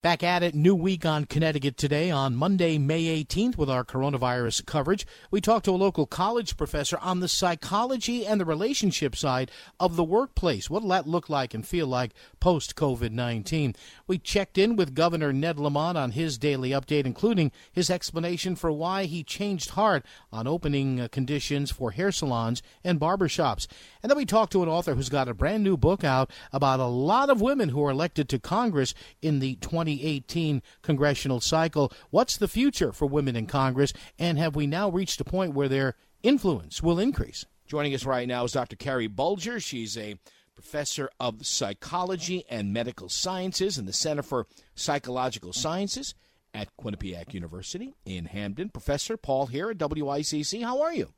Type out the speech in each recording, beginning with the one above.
Back at it, new week on Connecticut Today on Monday, May 18th with our coronavirus coverage. We talked to a local college professor on the psychology and the relationship side of the workplace. What will that look like and feel like post-COVID-19? We checked in with Governor Ned Lamont on his daily update, including his explanation for why he changed heart on opening conditions for hair salons and barbershops. And then we talked to an author who's got a brand new book out about a lot of women who are elected to Congress in the 2018 congressional cycle. What's the future for women in Congress, and have we now reached a point where their influence will increase? Joining us right now is Dr. Carrie Bulger. She's a professor of psychology and medical sciences in the Center for Psychological Sciences at Quinnipiac University in Hamden. Professor Paul here at WICC. How are you?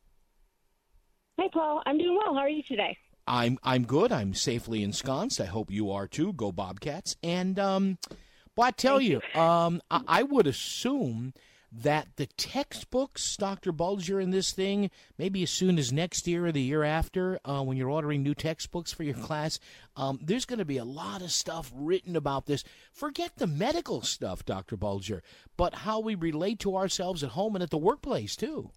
Hi, Paul. I'm doing well. How are you today? I'm good. I'm safely ensconced. I hope you are too. Go Bobcats. And well, I tell you, I would assume that the textbooks, Dr. Bulger, in this thing, maybe as soon as next year or the year after, when you're ordering new textbooks for your class, there's going to be a lot of stuff written about this. Forget the medical stuff, Dr. Bulger, but how we relate to ourselves at home and at the workplace, too.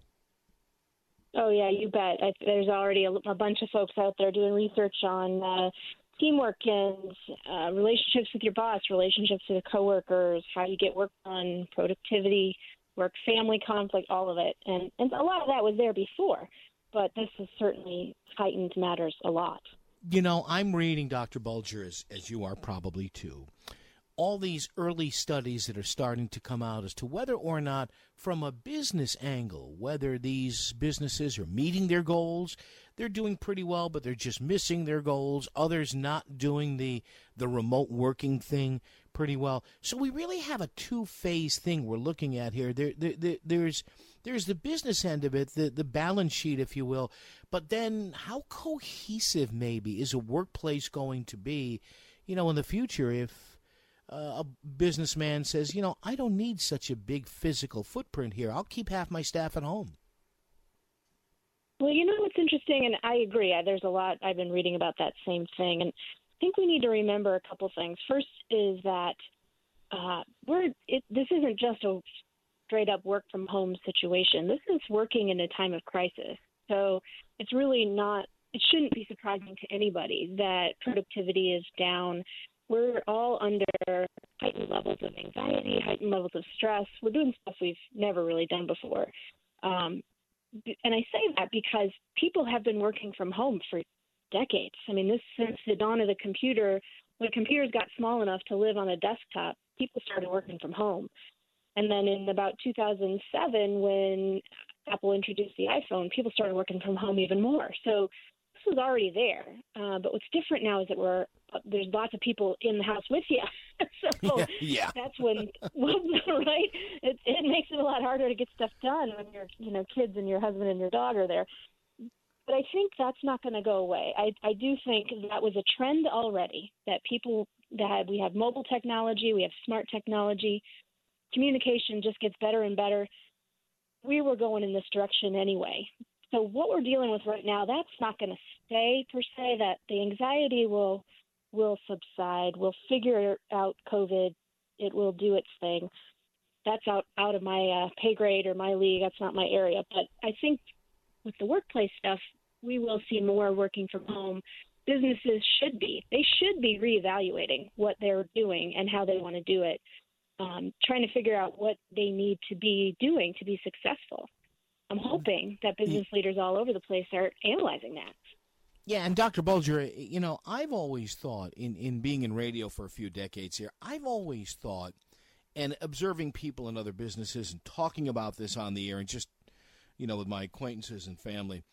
Oh, yeah, you bet. There's already a bunch of folks out there doing research on teamwork and relationships with your boss, relationships with coworkers, how you get work done, productivity, work-family conflict, all of it. And a lot of that was there before, but this has certainly heightened matters a lot. You know, I'm reading, Dr. Bulger, as you are probably too, all these early studies that are starting to come out as to whether or not, from a business angle, whether these businesses are meeting their goals. They're doing pretty well, but they're just missing their goals. Others not doing the remote working thing pretty well. So we really have a two-phase thing we're looking at here. There's the business end of it, the balance sheet, if you will. But then how cohesive maybe is a workplace going to be, in the future if a businessman says, I don't need such a big physical footprint here. I'll keep half my staff at home. Well, what's interesting, and I agree, there's a lot I've been reading about that same thing, and I think we need to remember a couple things. First is that this isn't just a straight-up work-from-home situation. This is working in a time of crisis. So it's really not – it shouldn't be surprising to anybody that productivity is down. We're all under heightened levels of anxiety, heightened levels of stress. We're doing stuff we've never really done before. And I say that because people have been working from home for decades. I mean, this since the dawn of the computer, when computers got small enough to live on a desktop, people started working from home. And then in about 2007, when Apple introduced the iPhone, people started working from home even more. So this was already there. But what's different now is that there's lots of people in the house with you. So yeah. That's when, right? It makes it a lot harder to get stuff done when your kids and your husband and your dog are there. But I think that's not going to go away. I do think that was a trend already, that we have mobile technology, we have smart technology, communication just gets better and better. We were going in this direction anyway. So what we're dealing with right now, that's not going to stay per se, that the anxiety will subside. We'll figure out COVID. It will do its thing. That's out of my pay grade or my league. That's not my area. But I think with the workplace stuff, we will see more working from home. Businesses should be reevaluating what they're doing and how they want to do it, trying to figure out what they need to be doing to be successful. I'm hoping that business leaders all over the place are analyzing that. Yeah, and Dr. Bulger, I've always thought, in being in radio for a few decades here, I've always thought, and observing people in other businesses and talking about this on the air and just, with my acquaintances and family,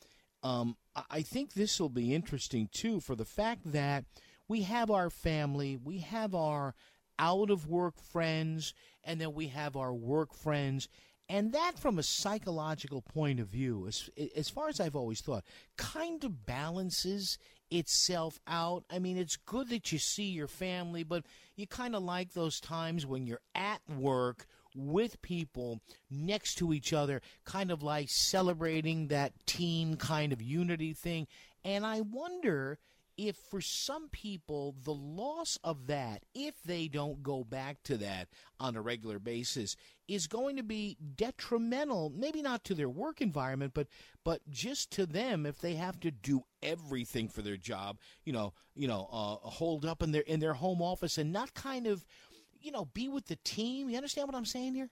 I think this will be interesting, too, for the fact that we have our family, we have our out-of-work friends, and then we have our work friends. And that, from a psychological point of view, as far as I've always thought, kind of balances itself out. I mean, it's good that you see your family, but you kind of like those times when you're at work with people next to each other, kind of like celebrating that team kind of unity thing. And I wonder if for some people the loss of that, if they don't go back to that on a regular basis, is going to be detrimental, maybe not to their work environment, but just to them if they have to do everything for their job, hold up in their home office and not kind of, be with the team. You understand what I'm saying here?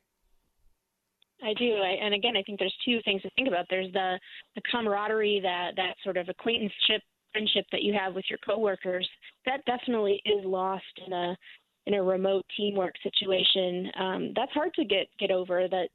I do. And again, I think there's two things to think about. There's the camaraderie, that sort of acquaintanceship, friendship that you have with your coworkers. That definitely is lost in a remote teamwork situation. That's hard to get over. That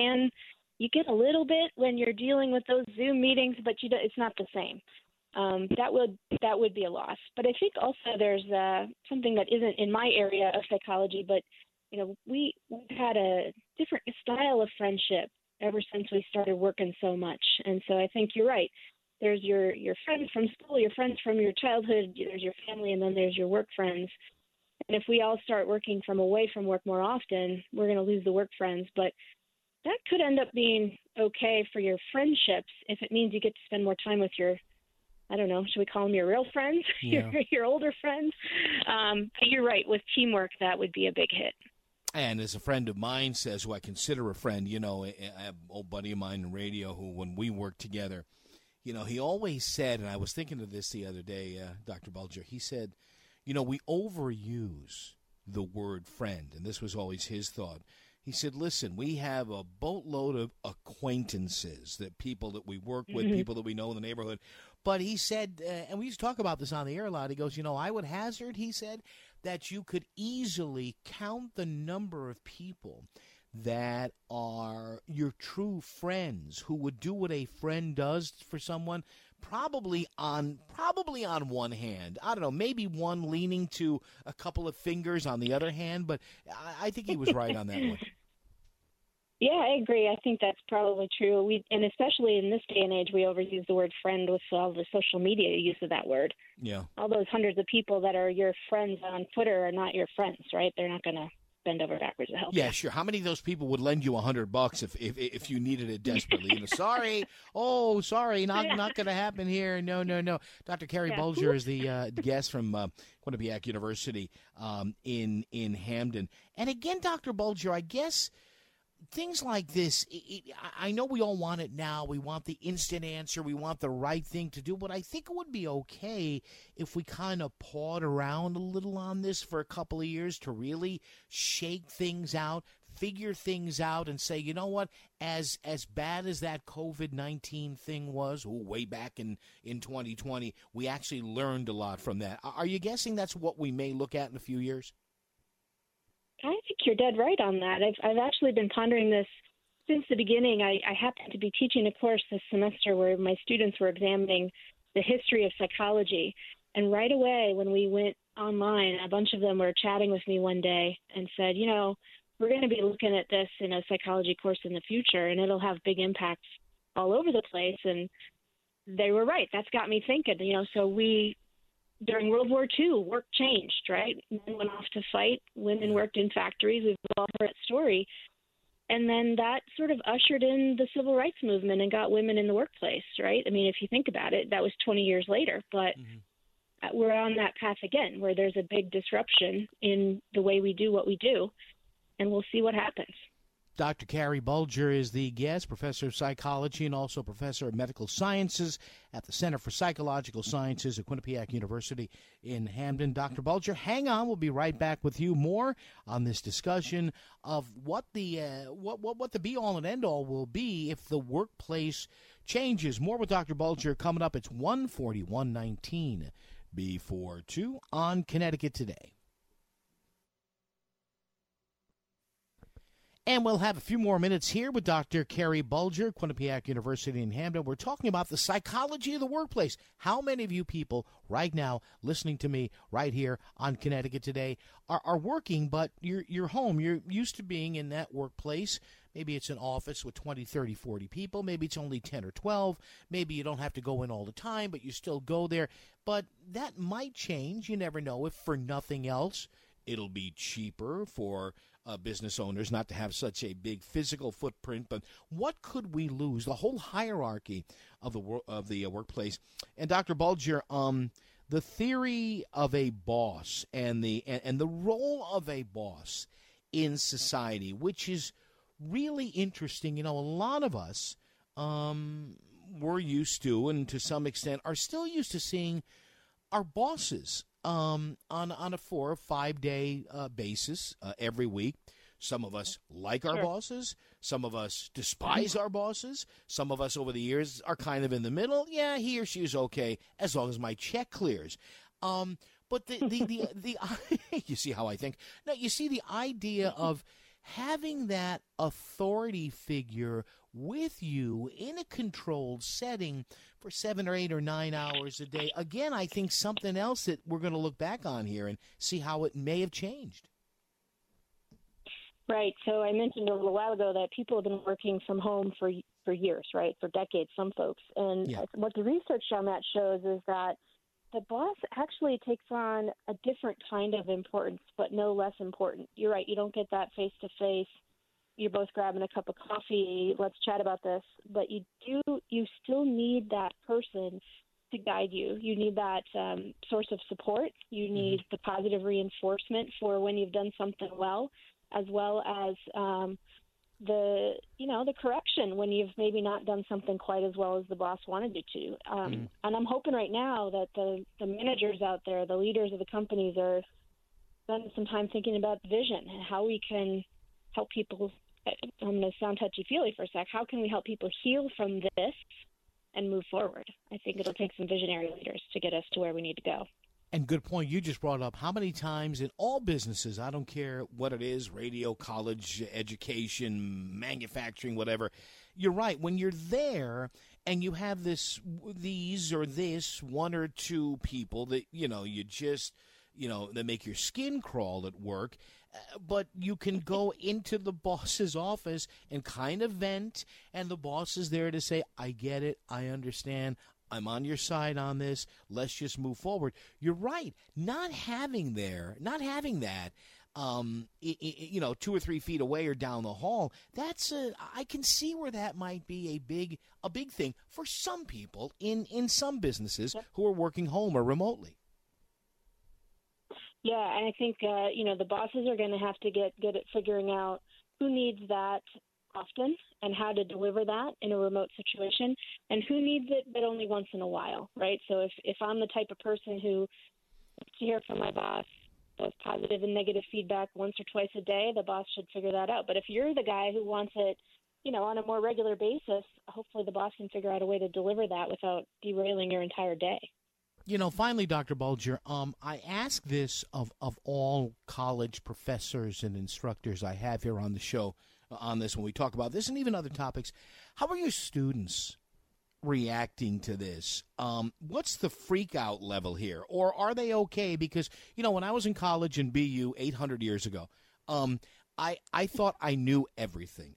you get a little bit when you're dealing with those Zoom meetings, but it's not the same. That would be a loss. But I think also there's something that isn't in my area of psychology, but we've had a different style of friendship ever since we started working so much. And so I think you're right. There's your friends from school, your friends from your childhood, there's your family, and then there's your work friends. And if we all start working from away from work more often, we're going to lose the work friends. But that could end up being okay for your friendships if it means you get to spend more time with your, I don't know, should we call them your real friends, Yeah. your older friends? But you're right. With teamwork, that would be a big hit. And as a friend of mine says, who I consider a friend, I have an old buddy of mine in radio who, when we worked together, he always said, and I was thinking of this the other day, Dr. Bulger, he said, we overuse the word friend, and this was always his thought. He said, listen, we have a boatload of acquaintances, that people that we work with, people that we know in the neighborhood. But he said, and we used to talk about this on the air a lot, he goes, I would hazard, he said, that you could easily count the number of people that are your true friends who would do what a friend does for someone, probably on one hand. I don't know, maybe one leaning to a couple of fingers on the other hand, but I think he was right on that one. Yeah, I agree. I think that's probably true. And especially in this day and age, we overuse the word friend with all the social media use of that word. Yeah. All those hundreds of people that are your friends on Twitter are not your friends, right? They're not going to bend over backwards to help you. Yeah, sure. How many of those people would lend you $100 if you needed it desperately? Sorry, not going to happen here. No. Dr. Carrie Bulger is the guest from Quinnipiac University in Hamden. And again, Dr. Bulger, I guess things like this, I know we all want it now. We want the instant answer. We want the right thing to do. But I think it would be okay if we kind of pawed around a little on this for a couple of years to really shake things out, figure things out, and say, you know what, as bad as that COVID-19 thing was, way back in 2020, we actually learned a lot from that. Are you guessing that's what we may look at in a few years? I think you're dead right on that. I've actually been pondering this since the beginning. I happened to be teaching a course this semester where my students were examining the history of psychology. And right away, when we went online, a bunch of them were chatting with me one day and said, we're going to be looking at this in a psychology course in the future, and it'll have big impacts all over the place. And they were right. That's got me thinking, so during World War II, work changed, right? Men went off to fight. Women worked in factories. We've all heard that story. And then that sort of ushered in the civil rights movement and got women in the workplace, right? I mean, if you think about it, that was 20 years later. But we're on that path again, where there's a big disruption in the way we do what we do, and we'll see what happens. Dr. Carrie Bulger is the guest, professor of psychology and also professor of medical sciences at the Center for Psychological Sciences at Quinnipiac University in Hamden. Dr. Bulger, hang on. We'll be right back with you more on this discussion of what the be-all and end-all will be if the workplace changes. More with Dr. Bulger coming up. It's 1:41:19 before 2 on Connecticut Today. And we'll have a few more minutes here with Dr. Carrie Bulger, Quinnipiac University in Hamden. We're talking about the psychology of the workplace. How many of you people right now listening to me right here on Connecticut Today are working, but you're home. You're used to being in that workplace. Maybe it's an office with 20, 30, 40 people. Maybe it's only 10 or 12. Maybe you don't have to go in all the time, but you still go there. But that might change. You never know. If for nothing else, it'll be cheaper for business owners not to have such a big physical footprint. But what could we lose? The whole hierarchy of the workplace. And Dr. Bulger, the theory of a boss and the role of a boss in society, which is really interesting. A lot of us were used to, and to some extent are still used to, seeing our bosses on a 4 or 5 day basis every week. Some of us like our bosses. Some of us despise our bosses. Some of us over the years are kind of in the middle. Yeah, he or she is okay as long as my check clears. But the you see how I think? No, you see the idea of having that authority figure with you in a controlled setting for 7 or 8 or 9 hours a day. Again, I think something else that we're going to look back on here and see how it may have changed. Right. So I mentioned a little while ago that people have been working from home for years, right, for decades, some folks. And what the research on that shows is that the boss actually takes on a different kind of importance, but no less important. You're right. You don't get that face-to-face. You're both grabbing a cup of coffee. Let's chat about this. But you still need that person to guide you. You need that source of support. You need the positive reinforcement for when you've done something well as the correction when you've maybe not done something quite as well as the boss wanted you to. And I'm hoping right now that the managers out there, the leaders of the companies, are spending some time thinking about vision and how we can help people. I'm going to sound touchy-feely for a sec. How can we help people heal from this and move forward? I think it'll take some visionary leaders to get us to where we need to go. And good point you just brought up. How many times in all businesses, I don't care what it is, radio, college, education, manufacturing, whatever, you're right. When you're there and you have this one or two people that, you just, that make your skin crawl at work, but you can go into the boss's office and kind of vent, and the boss is there to say, I get it, I understand, I'm on your side on this. Let's just move forward. You're right. Not having that, 2 or 3 feet away or down the hall. I can see where that might be a big thing for some people in some businesses who are working home or remotely. Yeah, and I think the bosses are going to have to get good at figuring out who needs that often and how to deliver that in a remote situation, and who needs it but only once in a while, right? So if I'm the type of person who wants to hear from my boss, both positive and negative feedback once or twice a day, the boss should figure that out. But if you're the guy who wants it, on a more regular basis, hopefully the boss can figure out a way to deliver that without derailing your entire day. Finally, Dr. Bulger, I ask this of all college professors and instructors I have here on the show on this when we talk about this and even other topics. How are your students reacting to this? What's the freak out level here? Or are they okay? Because, when I was in college in BU 800 years ago, I thought I knew everything.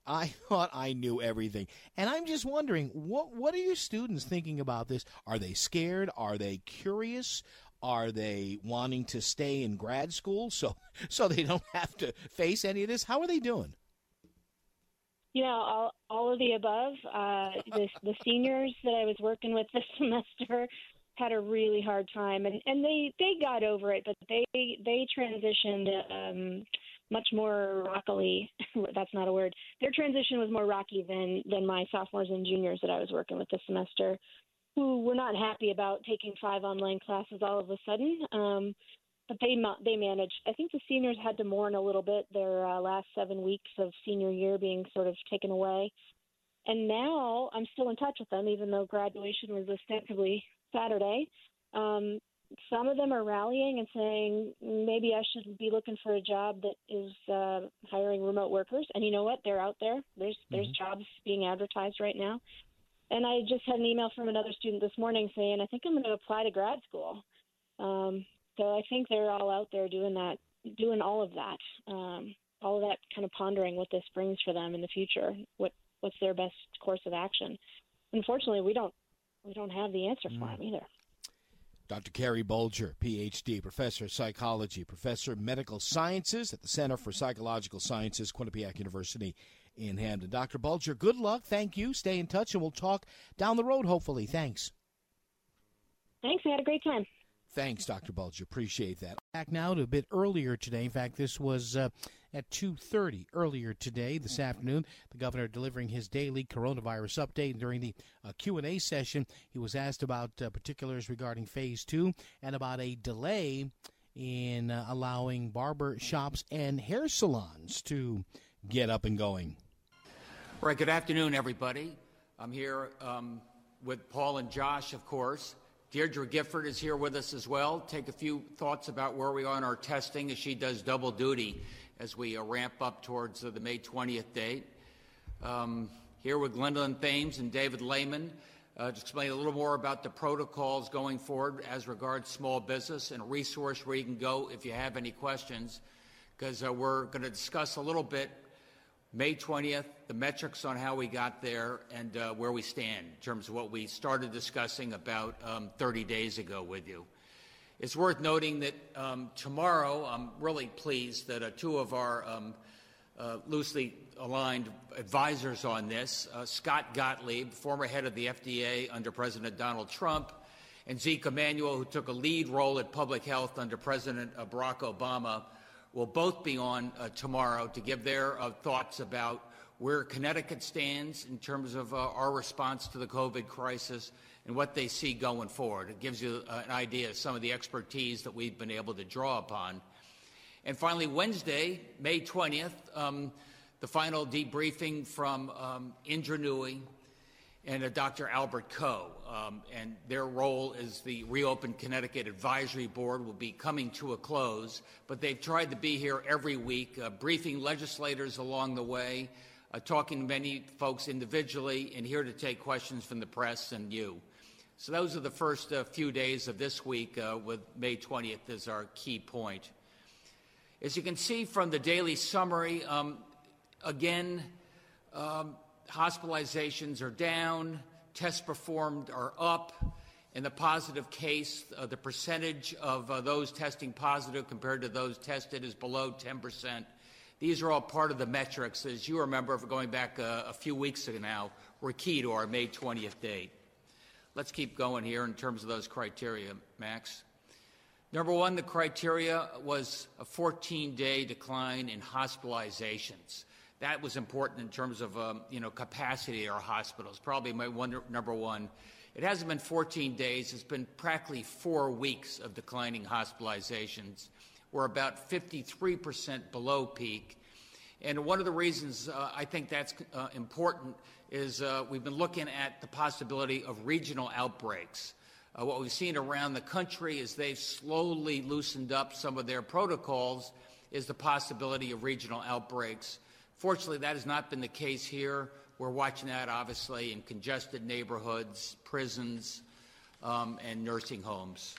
And I'm just wondering, what are your students thinking about this? Are they scared? Are they curious? Are they wanting to stay in grad school so they don't have to face any of this? How are they doing? All of the above. The seniors that I was working with this semester had a really hard time, and they got over it, but they transitioned much more rockily. That's not a word. Their transition was more rocky than my sophomores and juniors that I was working with this semester, who were not happy about taking 5 online classes all of a sudden. But they managed. I think the seniors had to mourn a little bit their last 7 weeks of senior year being sort of taken away. And now I'm still in touch with them, even though graduation was ostensibly Saturday. Some of them are rallying and saying, maybe I should be looking for a job that is hiring remote workers. And you know what? They're out there. There's jobs being advertised right now. And I just had an email from another student this morning saying, I think I'm going to apply to grad school. So I think they're all out there doing all of that kind of pondering what this brings for them in the future. What's their best course of action? Unfortunately, we don't have the answer for them either. Dr. Carrie Bulger, Ph.D., Professor of Psychology, Professor of Medical Sciences at the Center for Psychological Sciences, Quinnipiac University in Hamden. Dr. Bulger, good luck. Thank you. Stay in touch, and we'll talk down the road, hopefully. Thanks. Thanks. I had a great time. Thanks, Dr. Bulger. Appreciate that. Back now to a bit earlier today. In fact, this was at 2:30 earlier today, this afternoon. The governor delivering his daily coronavirus update. During the Q&A session, he was asked about particulars regarding Phase 2 and about a delay in allowing barber shops and hair salons to get up and going. All right, good afternoon, everybody. I'm here with Paul and Josh, of course. Deirdre Gifford is here with us as well. Take a few thoughts about where we are in our testing as she does double duty as we ramp up towards the May 20th date. Here with Gwendolyn Thames and David Lehman to explain a little more about the protocols going forward as regards small business and a resource where you can go if you have any questions, because we're going to discuss a little bit May 20th, the metrics on how we got there and where we stand in terms of what we started discussing about 30 days ago with you. It's worth noting that tomorrow, I'm really pleased that two of our loosely aligned advisors on this, Scott Gottlieb, former head of the FDA under President Donald Trump, and Zeke Emanuel, who took a lead role at public health under President Barack Obama, will both be on tomorrow to give their thoughts about where Connecticut stands in terms of our response to the COVID crisis and what they see going forward. It gives you an idea of some of the expertise that we've been able to draw upon. And finally, Wednesday, May 20th, the final debriefing from Indra Nooyi and Dr. Albert Coe, and their role as the Reopen Connecticut Advisory Board will be coming to a close, but they've tried to be here every week, briefing legislators along the way, talking to many folks individually, and here to take questions from the press and you. So those are the first few days of this week with May 20th as our key point. As you can see from the daily summary, again, hospitalizations are down, tests performed are up, and the positive case, the percentage of those testing positive compared to those tested is below 10%. These are all part of the metrics, as you remember, for going back a few weeks ago now, were key to our May 20th date. Let's keep going here in terms of those criteria, Max. Number one, the criteria was a 14-day decline in hospitalizations. That was important in terms of, capacity at our hospitals, probably number one. It hasn't been 14 days. It's been practically 4 weeks of declining hospitalizations. We're about 53% below peak. And one of the reasons I think that's important is we've been looking at the possibility of regional outbreaks. What we've seen around the country is they've slowly loosened up some of their protocols is the possibility of regional outbreaks. Fortunately, that has not been the case here. We're watching that, obviously, in congested neighborhoods, prisons, and nursing homes.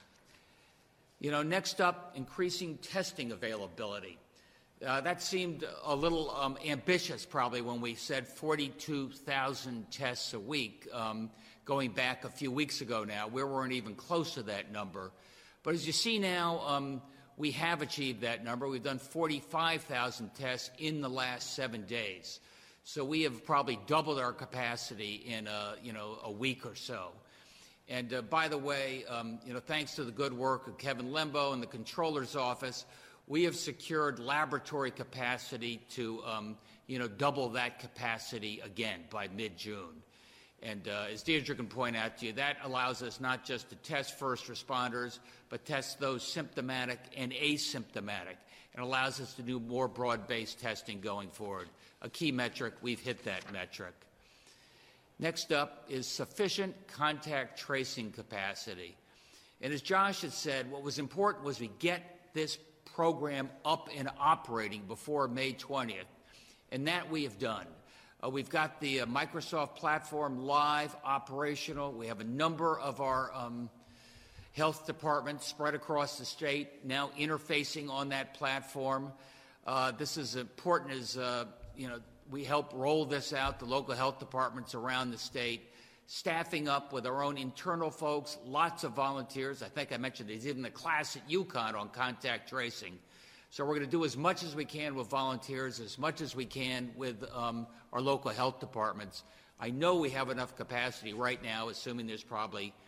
Next up, increasing testing availability. That seemed a little ambitious, probably, when we said 42,000 tests a week, going back a few weeks ago now. We weren't even close to that number. But as you see now, we have achieved that number. We've done 45,000 tests in the last 7 days. So we have probably doubled our capacity in a week or so. And by the way, thanks to the good work of Kevin Lembo and the Comptroller's Office, we have secured laboratory capacity to double that capacity again by mid-June. And as Deirdre can point out to you, that allows us not just to test first responders, but test those symptomatic and asymptomatic, and allows us to do more broad-based testing going forward. A key metric, we've hit that metric. Next up is sufficient contact tracing capacity. And as Josh had said, what was important was we get this program up and operating before May 20th, and that we have done. We've got the Microsoft platform live, operational. We have a number of our health departments spread across the state now interfacing on that platform. This is important as, we help roll this out, the local health departments around the state, staffing up with our own internal folks, lots of volunteers. I think I mentioned there's even a class at UConn on contact tracing. So we're going to do as much as we can with volunteers, as much as we can with our local health departments. I know we have enough capacity right now, assuming there's probably,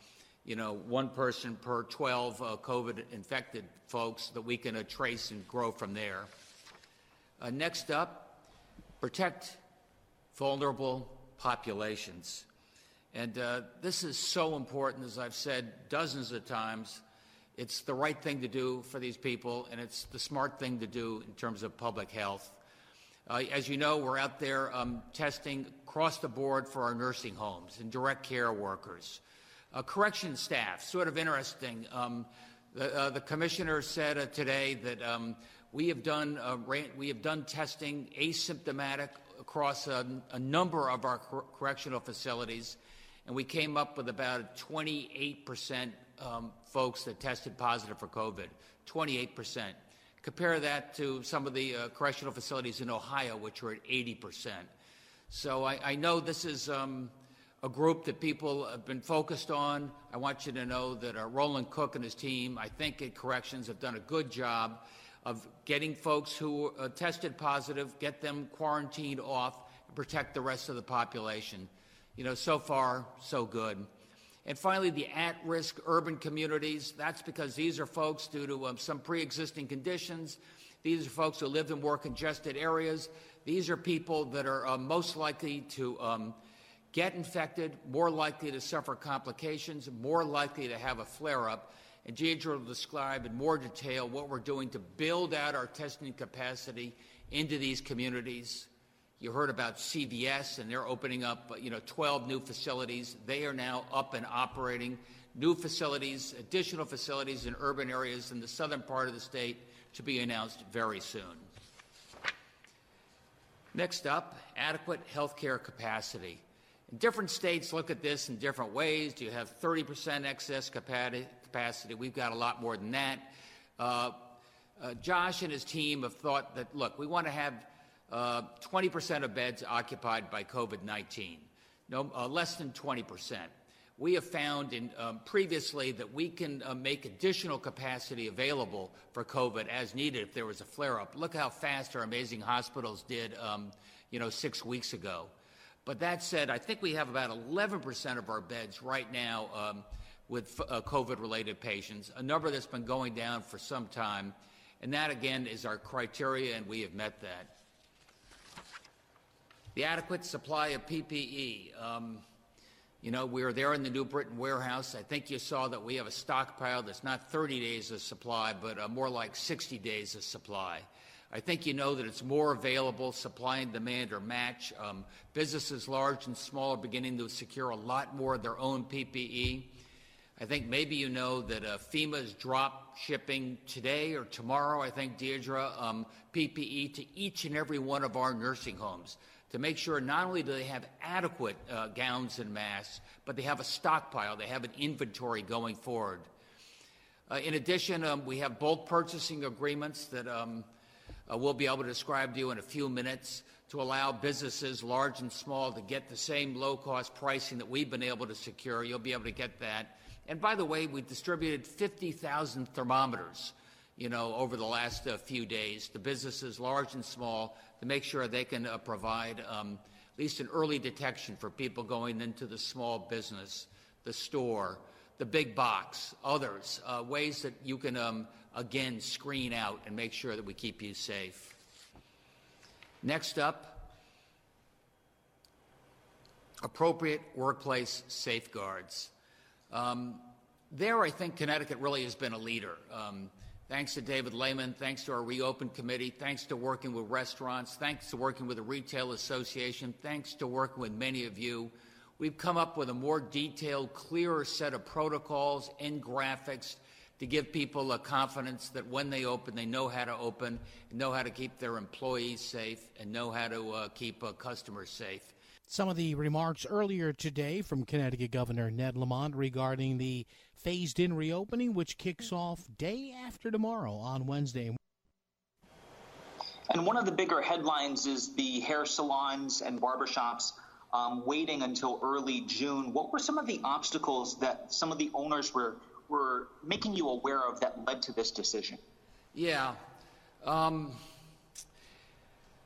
one person per 12 COVID-infected folks that we can trace and grow from there. Next up, protect vulnerable populations. And this is so important, as I've said dozens of times. It's the right thing to do for these people, and it's the smart thing to do in terms of public health. As you know, we're out there testing across the board for our nursing homes and direct care workers. Correction staff, sort of interesting. The commissioner said today that we have done testing asymptomatic across a number of our correctional facilities, and we came up with about 28% folks that tested positive for COVID, 28%. Compare that to some of the correctional facilities in Ohio, which are at 80%. So I know this is a group that people have been focused on. I want you to know that Roland Cook and his team, I think at Corrections, have done a good job of getting folks who tested positive, get them quarantined off, and protect the rest of the population. So far, so good. And finally, the at-risk urban communities. That's because these are folks due to some pre-existing conditions. These are folks who live in more congested areas. These are people that are most likely to get infected, more likely to suffer complications, more likely to have a flare-up. And Deirdre will describe in more detail what we're doing to build out our testing capacity into these communities. You heard about CVS, and they're opening up 12 new facilities. They are now up and operating. New facilities, additional facilities in urban areas in the southern part of the state to be announced very soon. Next up, adequate healthcare capacity. And different states look at this in different ways. Do you have 30% excess capacity? We've got a lot more than that. Josh and his team have thought that, look, we want to have 20% of beds occupied by COVID-19, less than 20%. We have found previously that we can make additional capacity available for COVID as needed if there was a flare-up. Look how fast our amazing hospitals did, 6 weeks ago. But that said, I think we have about 11% of our beds right now with COVID-related patients, a number that's been going down for some time. And that, again, is our criteria, and we have met that. The adequate supply of PPE. We are there in the New Britain warehouse. I think you saw that we have a stockpile that's not 30 days of supply, but more like 60 days of supply. I think you know that it's more available. Supply and demand are matched. Businesses large and small are beginning to secure a lot more of their own PPE. I think maybe you know that FEMA's drop shipping today or tomorrow, I think, Deirdre, PPE to each and every one of our nursing homes to make sure not only do they have adequate gowns and masks, but they have a stockpile, they have an inventory going forward. In addition, we have bulk purchasing agreements that we'll be able to describe to you in a few minutes to allow businesses, large and small, to get the same low-cost pricing that we've been able to secure. You'll be able to get that. And by the way, we distributed 50,000 thermometers, over the last few days to businesses, large and small, to make sure they can provide at least an early detection for people going into the small business, the store, the big box, others, ways that you can, again, screen out and make sure that we keep you safe. Next up, appropriate workplace safeguards. There, I think Connecticut really has been a leader. Thanks to David Lehman, thanks to our Reopen Committee, thanks to working with restaurants, thanks to working with the Retail Association, thanks to working with many of you, we've come up with a more detailed, clearer set of protocols and graphics to give people a confidence that when they open, they know how to open, know how to keep their employees safe, and know how to keep customers safe. Some of the remarks earlier today from Connecticut Governor Ned Lamont regarding the phased-in reopening, which kicks off day after tomorrow on Wednesday. And one of the bigger headlines is the hair salons and barbershops waiting until early June. What were some of the obstacles that some of the owners were making you aware of that led to this decision? Yeah.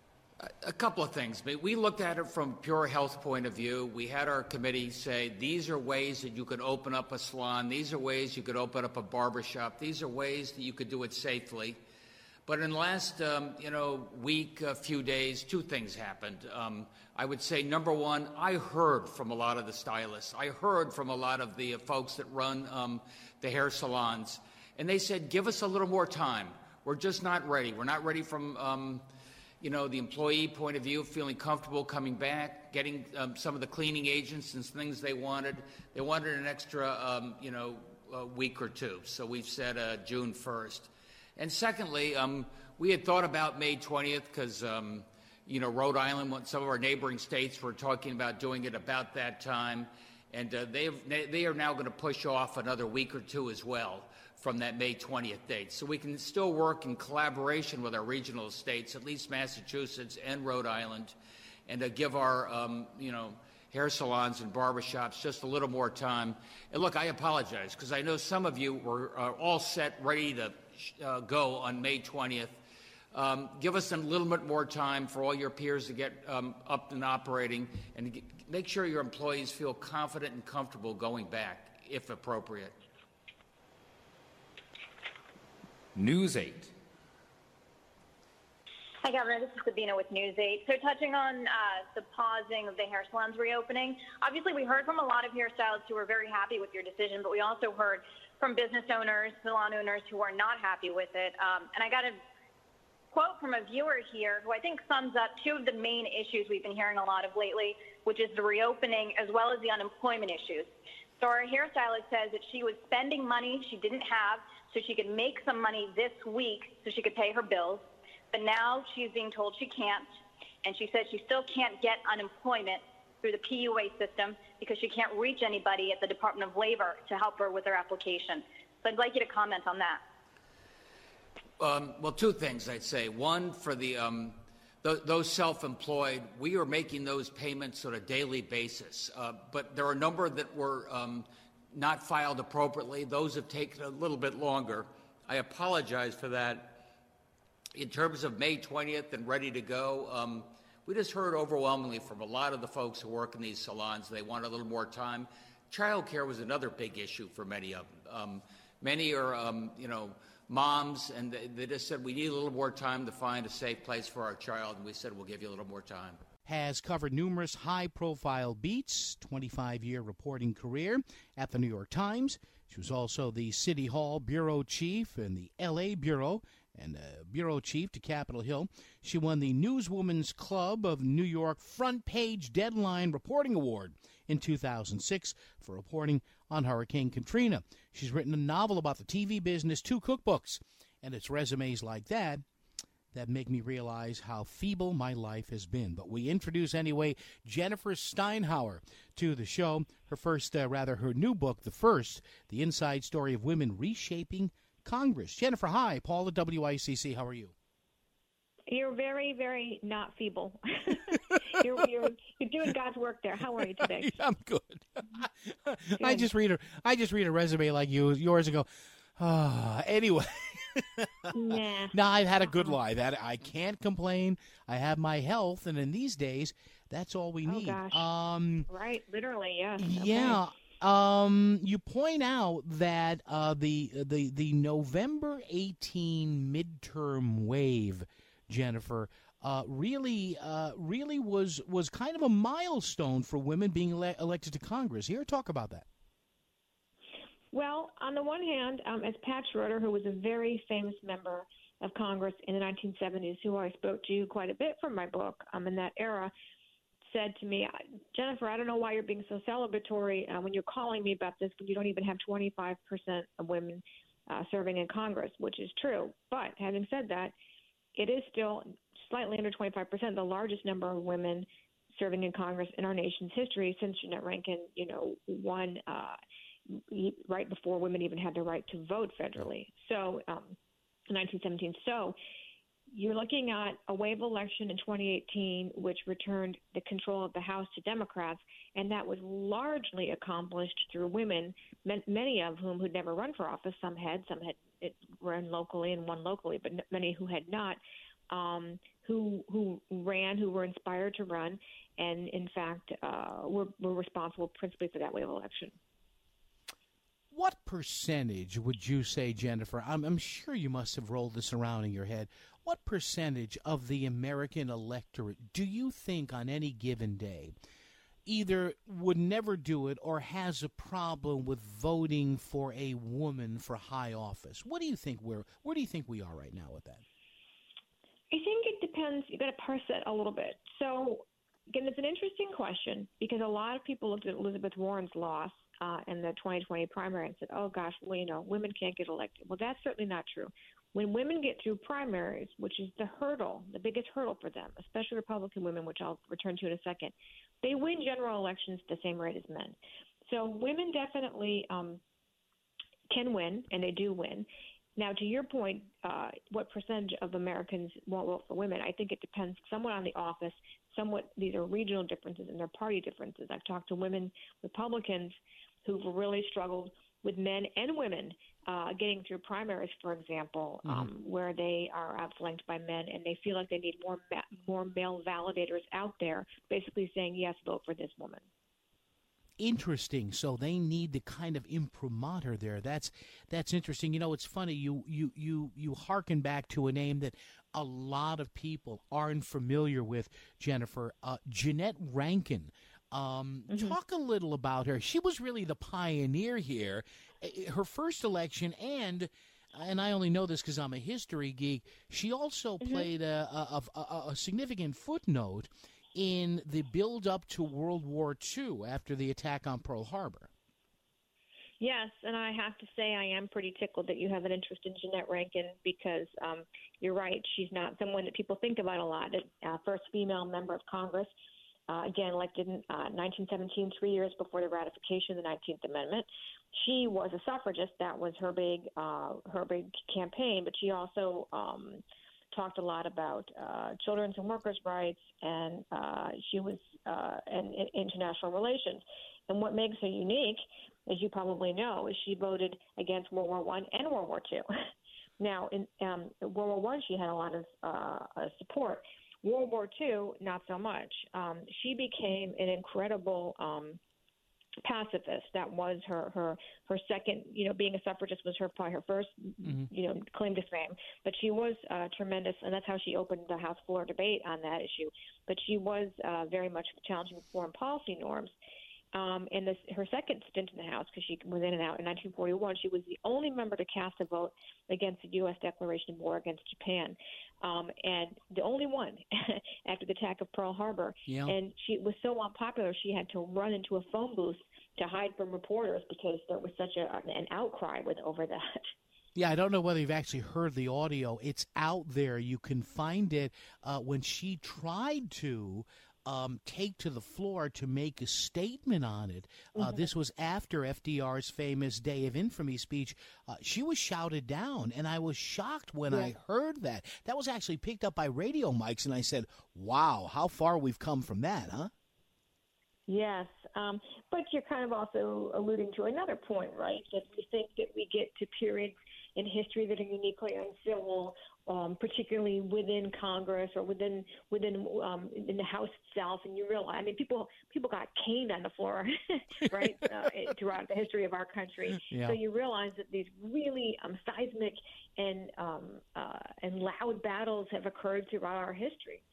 A couple of things. We looked at it from a pure health point of view. We had our committee say, these are ways that you could open up a salon. These are ways you could open up a barbershop. These are ways that you could do it safely. But in the last, week, a few days, two things happened. I would say, number one, I heard from a lot of the stylists. I heard from a lot of the folks that run the hair salons. And they said, give us a little more time. We're just not ready. We're not ready from, the employee point of view, feeling comfortable coming back, getting some of the cleaning agents and things they wanted. They wanted an extra, a week or two. So we've said June 1st. And secondly, we had thought about May 20th because, Rhode Island, some of our neighboring states were talking about doing it about that time. And they are now going to push off another week or two as well from that May 20th date. So we can still work in collaboration with our regional states, at least Massachusetts and Rhode Island, and give our, hair salons and barbershops just a little more time. And look, I apologize because I know some of you were all set, ready to go on May 20th. Give us a little bit more time for all your peers to get up and operating, and make sure your employees feel confident and comfortable going back, if appropriate. News 8. Hi, Governor. This is Sabina with News 8. So touching on the pausing of the hair salons reopening, obviously we heard from a lot of hairstylists who were very happy with your decision, but we also heard from business owners, salon owners who are not happy with it. And I got a quote from a viewer here who I think sums up two of the main issues we've been hearing a lot of lately, which is the reopening as well as the unemployment issues. So our hairstylist says that she was spending money she didn't have so she could make some money this week so she could pay her bills. But now she's being told she can't. And she said she still can't get unemployment through the PUA system because she can't reach anybody at the Department of Labor to help her with her application. So I'd like you to comment on that. Well, two things I'd say. One, for the those self-employed, we are making those payments on a daily basis. But there are a number that were not filed appropriately. Those have taken a little bit longer. I apologize for that. In terms of May 20th and ready to go, we just heard overwhelmingly from a lot of the folks who work in these salons, they want a little more time. Child care was another big issue for many of them. Many are, moms, and they just said, we need a little more time to find a safe place for our child, and we said, we'll give you a little more time. Has covered numerous high-profile beats, 25-year reporting career at the New York Times. She was also the City Hall bureau chief and the L.A. bureau, and bureau chief to Capitol Hill. She won the Newswoman's Club of New York Front Page Deadline Reporting Award in 2006 for reporting on Hurricane Katrina. She's written a novel about the TV business, 2 cookbooks, and it's resumes like that make me realize how feeble my life has been. But we introduce, anyway, Jennifer Steinhauer to the show. Her new book, The Inside Story of Women Reshaping Congress. Jennifer, hi. Paul at WICC. How are you? You're very, very not feeble. you're doing God's work there. How are you today? I'm good. I just read a resume like yours and go, anyway. Nah. No, I've had a good life. I can't complain. I have my health, and in these days, that's all we need. Oh gosh. Right, literally, yeah. Yeah. You point out that the November 18 midterm wave, Jennifer, really was kind of a milestone for women being elected to Congress. Here, talk about that. Well, on the one hand, as Pat Schroeder, who was a very famous member of Congress in the 1970s, who I spoke to quite a bit from my book in that era, said to me, Jennifer, I don't know why you're being so celebratory when you're calling me about this, but you don't even have 25% of women serving in Congress, which is true. But having said that, it is still slightly under 25%, the largest number of women serving in Congress in our nation's history since Jeanette Rankin, won right before women even had the right to vote federally. So in 1917. So you're looking at a wave election in 2018, which returned the control of the House to Democrats, and that was largely accomplished through women, many of whom had never run for office. Some had run locally and won locally, but many who had not. who ran, who were inspired to run, and in fact were responsible principally for that wave election. What percentage would you say, Jennifer? I'm sure you must have rolled this around in your head. What percentage of the American electorate do you think on any given day either would never do it or has a problem with voting for a woman for high office? Where do you think we are right now with that? I think it depends. You've got to parse it a little bit. So, again, it's an interesting question because a lot of people looked at Elizabeth Warren's loss in the 2020 primary and said, oh, gosh, well, women can't get elected. Well, that's certainly not true. When women get through primaries, which is the biggest hurdle for them, especially Republican women, which I'll return to in a second, they win general elections at the same rate as men. So women definitely can win, and they do win. Now, to your point, what percentage of Americans won't vote for women? I think it depends somewhat on the office, somewhat these are regional differences and their party differences. I've talked to women Republicans who've really struggled with men and women getting through primaries, for example, where they are outflanked by men and they feel like they need more male validators out there basically saying, yes, vote for this woman. Interesting. So they need the kind of imprimatur there. That's interesting. You know, it's funny. You hearken back to a name that a lot of people aren't familiar with, Jennifer. Jeannette Rankin. Talk a little about her. She was really the pioneer here. Her first election, and I only know this because I'm a history geek, she also played a significant footnote in the build-up to World War II after the attack on Pearl Harbor. Yes, and I have to say I am pretty tickled that you have an interest in Jeannette Rankin because you're right, she's not someone that people think about a lot. First female member of Congress. Again, elected in 1917, 3 years before the ratification of the 19th Amendment. She was a suffragist. That was her big campaign, but she also talked a lot about children's and workers' rights, and she was in international relations. And what makes her unique, as you probably know, is she voted against World War I and World War II. Now, in World War I, she had a lot of support. World War II, not so much. She became an incredible pacifist. That was her second, being a suffragist was probably her first, claim to fame. But she was tremendous, and that's how she opened the House floor debate on that issue. But she was very much challenging foreign policy norms. In her second stint in the House, because she was in and out in 1941, she was the only member to cast a vote against the U.S. declaration of war against Japan, and the only one after the attack of Pearl Harbor. Yeah. And she was so unpopular, she had to run into a phone booth to hide from reporters because there was such an outcry over that. Yeah, I don't know whether you've actually heard the audio. It's out there. You can find it when she tried to take to the floor to make a statement on it. This was after FDR's famous Day of Infamy speech. She was shouted down, and I was shocked when I heard that. That was actually picked up by radio mics, and I said, wow, how far we've come from that, huh? Yes, but you're kind of also alluding to another point, right, that we think that we get to periods in history that are uniquely uncivil, particularly within Congress or within in the House itself, and you realize, people got caned on the floor, right, throughout the history of our country. Yeah. So you realize that these really seismic and loud battles have occurred throughout our history.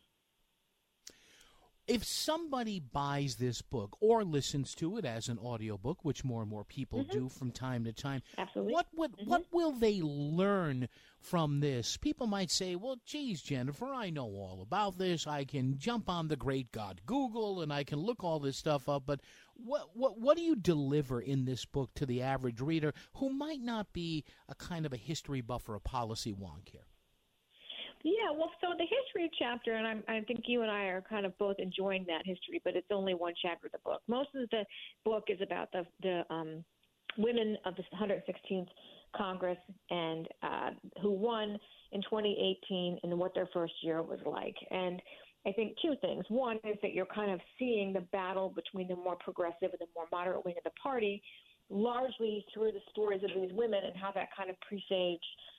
If somebody buys this book or listens to it as an audiobook, which more and more people do from time to time, absolutely, what will they learn from this? People might say, well, geez, Jennifer, I know all about this. I can jump on the great God Google and I can look all this stuff up. But what do you deliver in this book to the average reader who might not be a kind of a history buff or a policy wonk here? Yeah, well, so the history chapter, and I think you and I are kind of both enjoying that history, but it's only one chapter of the book. Most of the book is about the women of the 116th Congress and who won in 2018 and what their first year was like. And I think two things. One is that you're kind of seeing the battle between the more progressive and the more moderate wing of the party, largely through the stories of these women and how that kind of presaged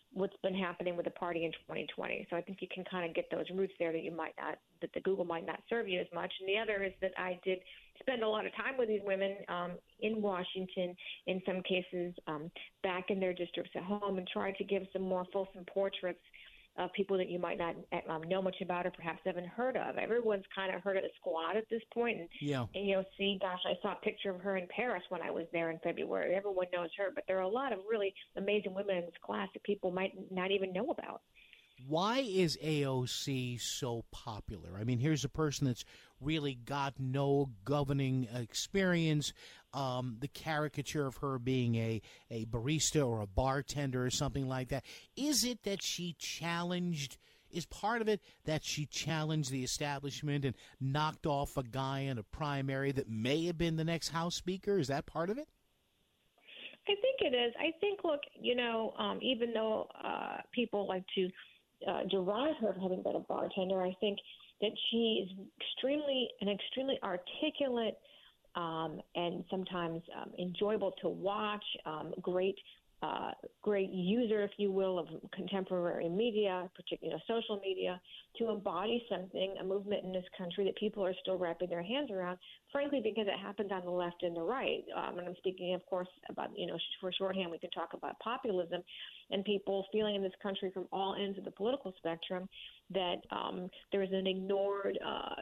what's been happening with the party in 2020. So I think you can kind of get those roots there that the Google might not serve you as much. And the other is that I did spend a lot of time with these women in Washington, in some cases back in their districts at home, and tried to give some more fulsome portraits of people that you might not know much about or perhaps haven't heard of. Everyone's kind of heard of the Squad at this point. And AOC, gosh, I saw a picture of her in Paris when I was there in February. Everyone knows her, but there are a lot of really amazing women in this class that people might not even know about. Why is AOC so popular? I mean, here's a person that's really got no governing experience. The caricature of her being a barista or a bartender or something like that. Is it that she challenged, is part of it that she challenged the establishment and knocked off a guy in a primary that may have been the next House Speaker? Is that part of it? I think it is. I think, look, even though people like to deride her of having been a bartender, I think that she is extremely articulate and sometimes enjoyable to watch, great user, if you will, of contemporary media, particularly social media, to embody something, a movement in this country that people are still wrapping their hands around, frankly, because it happens on the left and the right. And I'm speaking, of course, about, for shorthand, we can talk about populism and people feeling in this country from all ends of the political spectrum that there is an ignored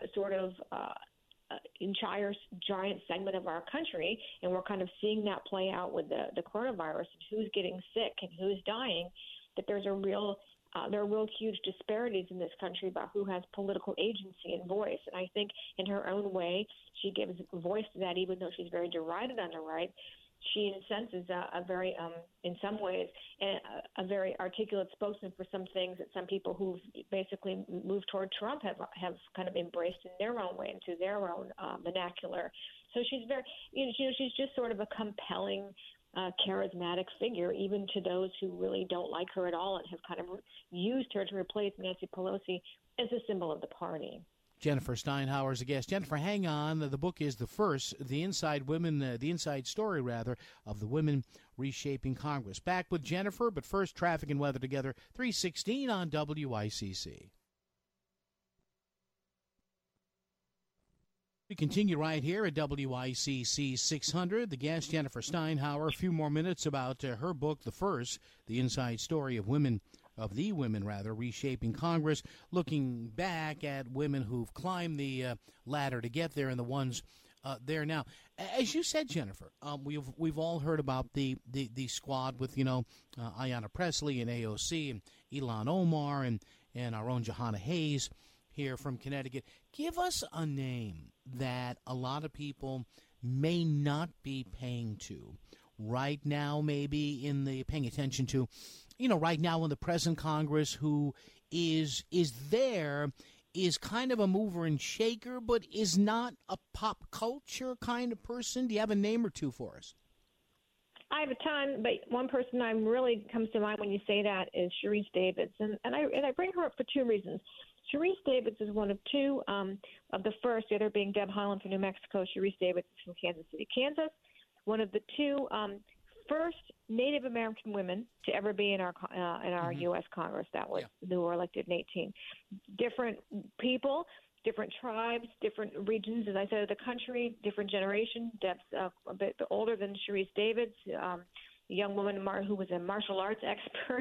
entire giant segment of our country, and we're kind of seeing that play out with the coronavirus and who's getting sick and who's dying, that there are real huge disparities in this country about who has political agency and voice. And I think in her own way, she gives voice to that, even though she's very derided on the right. She, in a sense, is a very, in some ways, a very articulate spokesman for some things that some people who've basically moved toward Trump have kind of embraced in their own way, into their own vernacular. So she's very, she's just sort of a compelling, charismatic figure, even to those who really don't like her at all and have kind of used her to replace Nancy Pelosi as a symbol of the party. Jennifer Steinhauer is a guest. Jennifer, hang on. The book is the inside story of the women reshaping Congress. Back with Jennifer, but first, traffic and weather together. 3:16 on WICC. We continue right here at WICC 600. The guest, Jennifer Steinhauer. A few more minutes about her book, the inside story of the women reshaping Congress, looking back at women who've climbed the ladder to get there and the ones there now. As you said, Jennifer, we've all heard about the squad with Ayanna Pressley and AOC and Ilhan Omar and our own Jahana Hayes here from Connecticut. Give us a name that a lot of people may not be paying to right now, paying attention to. Right now in the present Congress, who is there, is kind of a mover and shaker, but is not a pop culture kind of person. Do you have a name or two for us? I have a ton, but one person that really comes to mind when you say that is Sharice Davids, and I bring her up for two reasons. Sharice Davids is one of two of the first, the other being Deb Haaland from New Mexico. Sharice Davids is from Kansas City, Kansas. One of the two first Native American women to ever be in our U.S. Congress. They were elected in 18. Different people, different tribes, different regions, as I said, of the country, different generation. Deb's a bit older than Sharice Davids, a young woman who was a martial arts expert.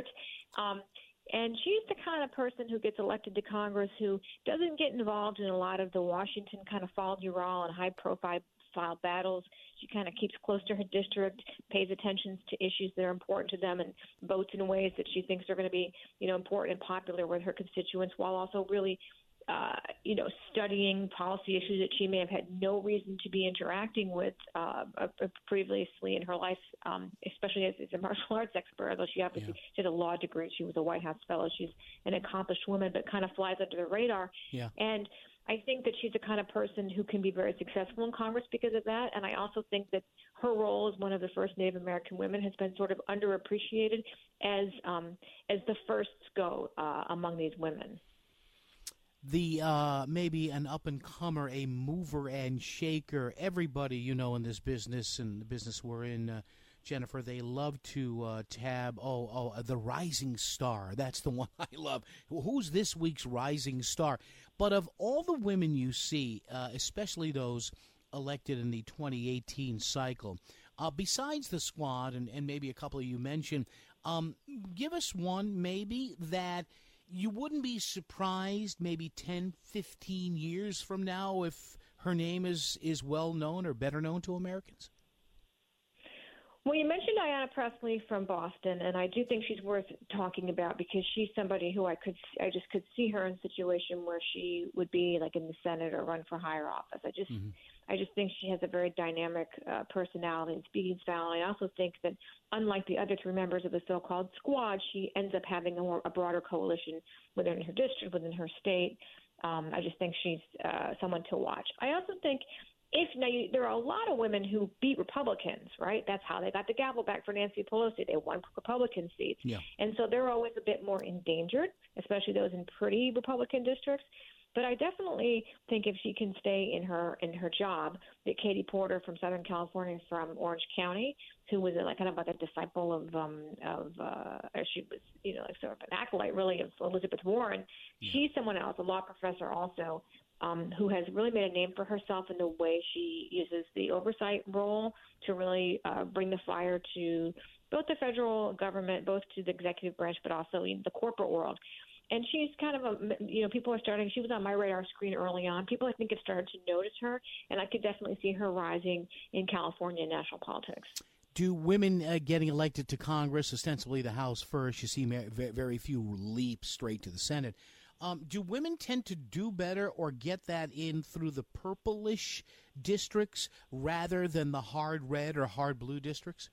And she's the kind of person who gets elected to Congress who doesn't get involved in a lot of the Washington kind of fall-you-all and high-profile battles. She kind of keeps close to her district, pays attention to issues that are important to them, and votes in ways that she thinks are going to be, important and popular with her constituents, while also really, studying policy issues that she may have had no reason to be interacting with previously in her life, especially as a martial arts expert, although she obviously has a law degree. She was a White House fellow. She's an accomplished woman, but kind of flies under the radar. Yeah. And I think that she's the kind of person who can be very successful in Congress because of that. And I also think that her role as one of the first Native American women has been sort of underappreciated as the firsts go among these women. The maybe an up-and-comer, a mover and shaker, everybody, in this business and the business we're in, Jennifer, they love to tab, the rising star. That's the one I love. Who's this week's rising star? But of all the women you see, especially those elected in the 2018 cycle, besides the squad and maybe a couple of you mentioned, give us one maybe that you wouldn't be surprised maybe 10, 15 years from now if her name is well known or better known to Americans. Well, you mentioned Ayanna Pressley from Boston, and I do think she's worth talking about because she's somebody who I just could see her in a situation where she would be like in the Senate or run for higher office. I just think she has a very dynamic personality and speaking style. I also think that unlike the other three members of the so-called squad, she ends up having a broader coalition within her district, within her state. I just think she's someone to watch. I also think there are a lot of women who beat Republicans, right? That's how they got the gavel back for Nancy Pelosi. They won Republican seats. Yeah. And so they're always a bit more endangered, especially those in pretty Republican districts. But I definitely think if she can stay in her job, that Katie Porter from Southern California, from Orange County, who was kind of like a disciple of she was like sort of an acolyte really of Elizabeth Warren. Yeah. She's someone else, a law professor also, who has really made a name for herself in the way she uses the oversight role to really bring the fire to both the federal government, both to the executive branch, but also in the corporate world. And she's kind of people are starting, she was on my radar screen early on. People, I think, have started to notice her, and I could definitely see her rising in California national politics. Do women getting elected to Congress, ostensibly the House first, you see very few leap straight to the Senate. Do women tend to do better or get that in through the purplish districts rather than the hard red or hard blue districts?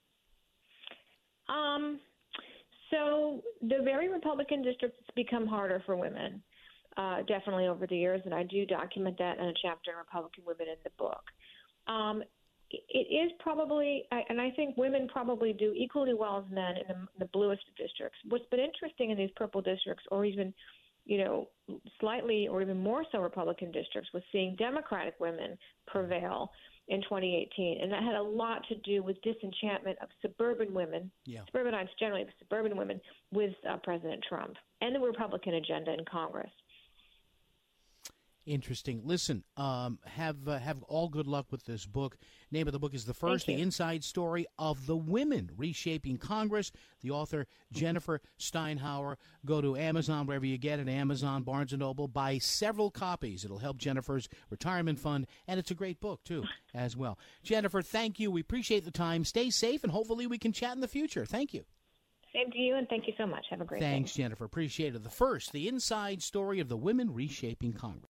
So the very Republican districts become harder for women, definitely over the years, and I do document that in a chapter on Republican women in the book. It is probably, and I think women probably do equally well as men in the bluest districts. What's been interesting in these purple districts, or even slightly or even more so Republican districts, was seeing Democratic women prevail in 2018. And that had a lot to do with disenchantment of suburban women, suburbanites generally, but suburban women with President Trump and the Republican agenda in Congress. Interesting. Listen, have all good luck with this book. Name of the book is The First, The Inside Story of the Women Reshaping Congress. The author, Jennifer Steinhauer. Go to Amazon, wherever you get it, Amazon, Barnes & Noble. Buy several copies. It'll help Jennifer's retirement fund, and it's a great book, too, as well. Jennifer, thank you. We appreciate the time. Stay safe, and hopefully we can chat in the future. Thank you. Same to you, and thank you so much. Have a great day. Thanks, Jennifer. Appreciate it. The First, The Inside Story of the Women Reshaping Congress.